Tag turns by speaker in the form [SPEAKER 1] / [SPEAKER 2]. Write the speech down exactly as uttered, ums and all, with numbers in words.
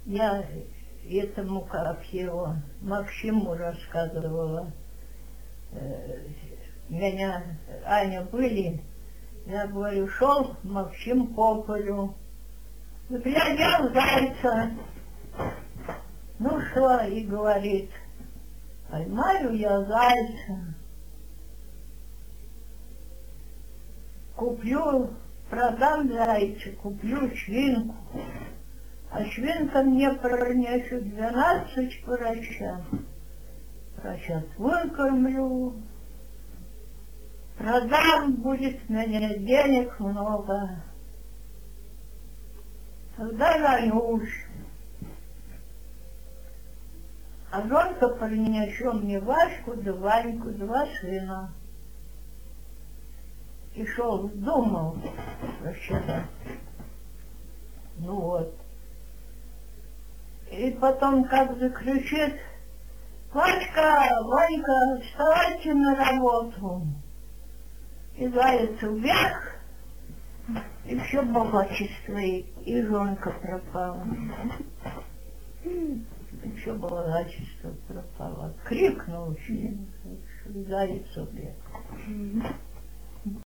[SPEAKER 1] я этому, как его, Максиму рассказывала. Меня, Аня были, я говорю, шел Максим по полю, глядел зайца. Ну что, и говорит, поймаю я зайца, куплю, продам зайца, куплю свинку, а свинка мне пронесет двенадцать поросят. Поросят выкормлю, продам, будет у меня денег много. Тогда женюсь. А жонка принесет мне Ваську да Ваньку, два сына. И шел, думал про себя. Ну вот. И потом как закричит: Васька, Ванька, вставайте на работу. И заяц вверх, и все богатство, и, и жонка пропала. И все богатство пропало. Крикнул, заяц вверх.